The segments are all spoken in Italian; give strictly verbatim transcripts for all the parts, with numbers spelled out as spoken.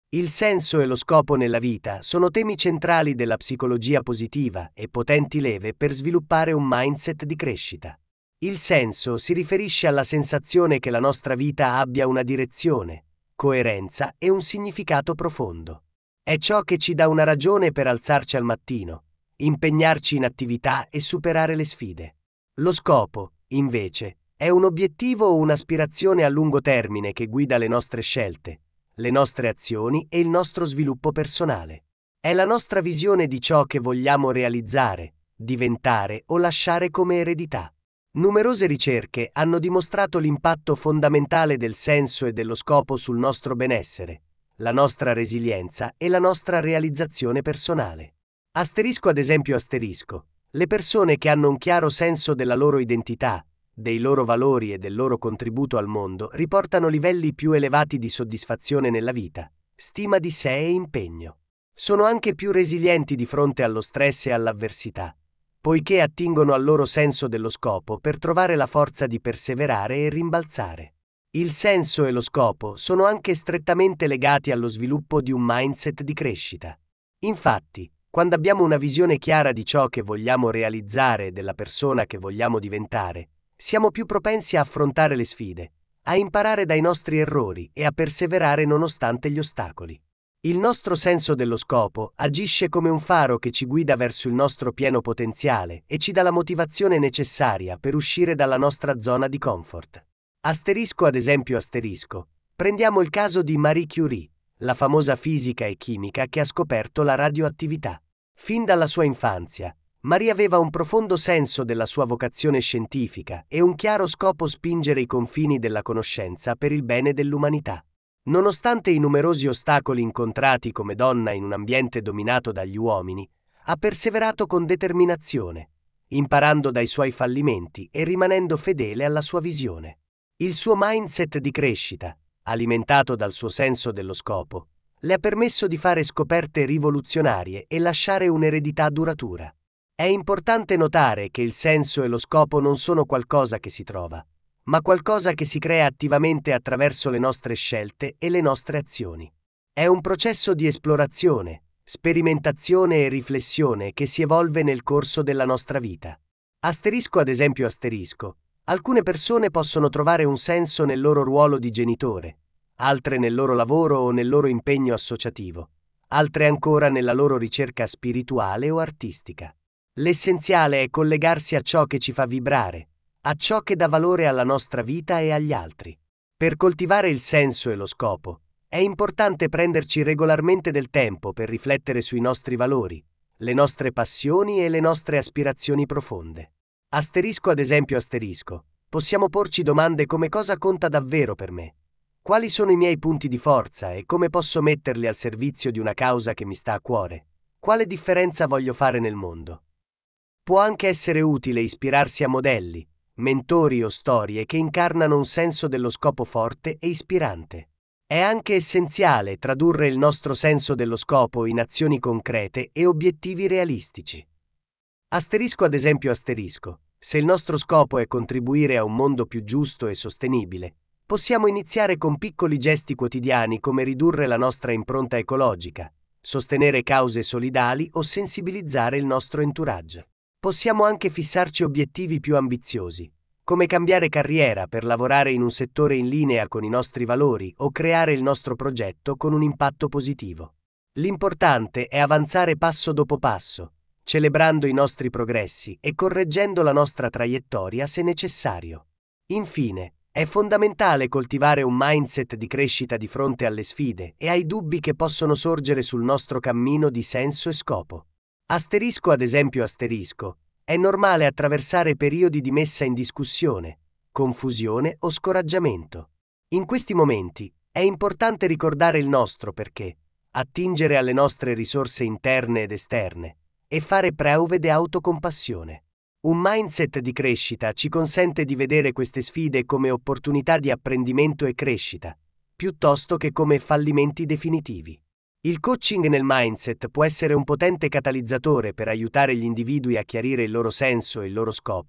Il senso e lo scopo nella vita sono temi centrali della psicologia positiva e potenti leve per sviluppare un mindset di crescita. Il senso si riferisce alla sensazione che la nostra vita abbia una direzione, coerenza e un significato profondo. È ciò che ci dà una ragione per alzarci al mattino, impegnarci in attività e superare le sfide. Lo scopo, invece, è un obiettivo o un'aspirazione a lungo termine che guida le nostre scelte, le nostre azioni e il nostro sviluppo personale. È la nostra visione di ciò che vogliamo realizzare, diventare o lasciare come eredità. Numerose ricerche hanno dimostrato l'impatto fondamentale del senso e dello scopo sul nostro benessere, la nostra resilienza e la nostra realizzazione personale. Asterisco ad esempio asterisco. Le persone che hanno un chiaro senso della loro identità, dei loro valori e del loro contributo al mondo riportano livelli più elevati di soddisfazione nella vita, stima di sé e impegno. Sono anche più resilienti di fronte allo stress e all'avversità, poiché attingono al loro senso dello scopo per trovare la forza di perseverare e rimbalzare. Il senso e lo scopo sono anche strettamente legati allo sviluppo di un mindset di crescita. Infatti, quando abbiamo una visione chiara di ciò che vogliamo realizzare e della persona che vogliamo diventare, siamo più propensi a affrontare le sfide, a imparare dai nostri errori e a perseverare nonostante gli ostacoli. Il nostro senso dello scopo agisce come un faro che ci guida verso il nostro pieno potenziale e ci dà la motivazione necessaria per uscire dalla nostra zona di comfort. Asterisco ad esempio asterisco. Prendiamo il caso di Marie Curie, la famosa fisica e chimica che ha scoperto la radioattività. Fin dalla sua infanzia, Marie aveva un profondo senso della sua vocazione scientifica e un chiaro scopo spingere i confini della conoscenza per il bene dell'umanità. Nonostante i numerosi ostacoli incontrati come donna in un ambiente dominato dagli uomini, ha perseverato con determinazione, imparando dai suoi fallimenti e rimanendo fedele alla sua visione. Il suo mindset di crescita, alimentato dal suo senso dello scopo, le ha permesso di fare scoperte rivoluzionarie e lasciare un'eredità duratura. È importante notare che il senso e lo scopo non sono qualcosa che si trova, ma qualcosa che si crea attivamente attraverso le nostre scelte e le nostre azioni. È un processo di esplorazione, sperimentazione e riflessione che si evolve nel corso della nostra vita. Asterisco ad esempio asterisco. Alcune persone possono trovare un senso nel loro ruolo di genitore, altre nel loro lavoro o nel loro impegno associativo, altre ancora nella loro ricerca spirituale o artistica. L'essenziale è collegarsi a ciò che ci fa vibrare, a ciò che dà valore alla nostra vita e agli altri. Per coltivare il senso e lo scopo, è importante prenderci regolarmente del tempo per riflettere sui nostri valori, le nostre passioni e le nostre aspirazioni profonde. Asterisco ad esempio asterisco. Possiamo porci domande come cosa conta davvero per me? Quali sono i miei punti di forza e come posso metterli al servizio di una causa che mi sta a cuore? Quale differenza voglio fare nel mondo? Può anche essere utile ispirarsi a modelli, mentori o storie che incarnano un senso dello scopo forte e ispirante. È anche essenziale tradurre il nostro senso dello scopo in azioni concrete e obiettivi realistici. Asterisco ad esempio asterisco. Se il nostro scopo è contribuire a un mondo più giusto e sostenibile, possiamo iniziare con piccoli gesti quotidiani come ridurre la nostra impronta ecologica, sostenere cause solidali o sensibilizzare il nostro entourage. Possiamo anche fissarci obiettivi più ambiziosi, come cambiare carriera per lavorare in un settore in linea con i nostri valori o creare il nostro progetto con un impatto positivo. L'importante è avanzare passo dopo passo, celebrando i nostri progressi e correggendo la nostra traiettoria se necessario. Infine, è fondamentale coltivare un mindset di crescita di fronte alle sfide e ai dubbi che possono sorgere sul nostro cammino di senso e scopo. Asterisco ad esempio asterisco. È normale attraversare periodi di messa in discussione, confusione o scoraggiamento. In questi momenti è importante ricordare il nostro perché, attingere alle nostre risorse interne ed esterne e fare preuve di autocompassione. Un mindset di crescita ci consente di vedere queste sfide come opportunità di apprendimento e crescita, piuttosto che come fallimenti definitivi. Il coaching nel mindset può essere un potente catalizzatore per aiutare gli individui a chiarire il loro senso e il loro scopo,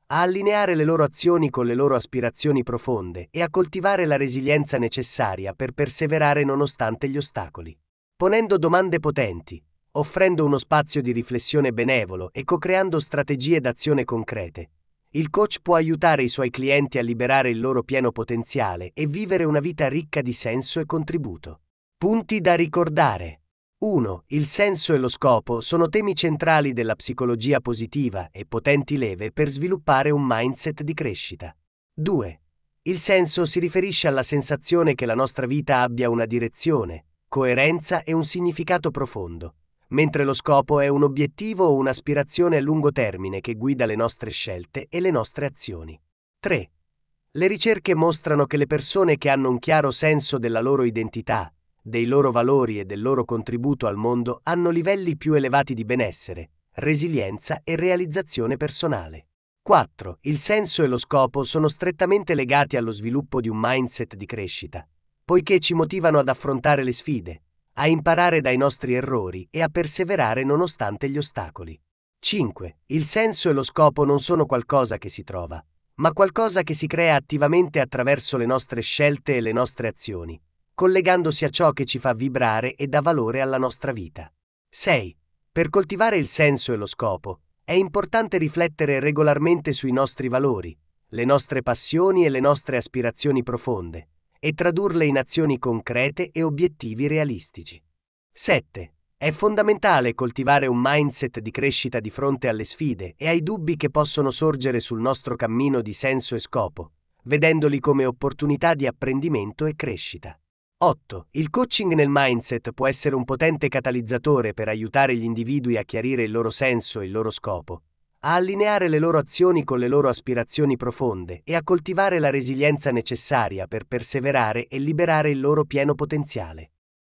a allineare le loro azioni con le loro aspirazioni profonde e a coltivare la resilienza necessaria per perseverare nonostante gli ostacoli. Ponendo domande potenti, offrendo uno spazio di riflessione benevolo e co-creando strategie d'azione concrete, il coach può aiutare i suoi clienti a liberare il loro pieno potenziale e vivere una vita ricca di senso e contributo. Punti da ricordare. uno. Il senso e lo scopo sono temi centrali della psicologia positiva e potenti leve per sviluppare un mindset di crescita. due. Il senso si riferisce alla sensazione che la nostra vita abbia una direzione, coerenza e un significato profondo, mentre lo scopo è un obiettivo o un'aspirazione a lungo termine che guida le nostre scelte e le nostre azioni. tre. Le ricerche mostrano che le persone che hanno un chiaro senso della loro identità, dei loro valori e del loro contributo al mondo hanno livelli più elevati di benessere, resilienza e realizzazione personale. quattro. Il senso e lo scopo sono strettamente legati allo sviluppo di un mindset di crescita, poiché ci motivano ad affrontare le sfide, a imparare dai nostri errori e a perseverare nonostante gli ostacoli. cinque. Il senso e lo scopo non sono qualcosa che si trova, ma qualcosa che si crea attivamente attraverso le nostre scelte e le nostre azioni, collegandosi a ciò che ci fa vibrare e dà valore alla nostra vita. sei. Per coltivare il senso e lo scopo, è importante riflettere regolarmente sui nostri valori, le nostre passioni e le nostre aspirazioni profonde, e tradurle in azioni concrete e obiettivi realistici. sette. È fondamentale coltivare un mindset di crescita di fronte alle sfide e ai dubbi che possono sorgere sul nostro cammino di senso e scopo, vedendoli come opportunità di apprendimento e crescita. otto. Il coaching nel mindset può essere un potente catalizzatore per aiutare gli individui a chiarire il loro senso e il loro scopo, a allineare le loro azioni con le loro aspirazioni profonde e a coltivare la resilienza necessaria per perseverare e liberare il loro pieno potenziale.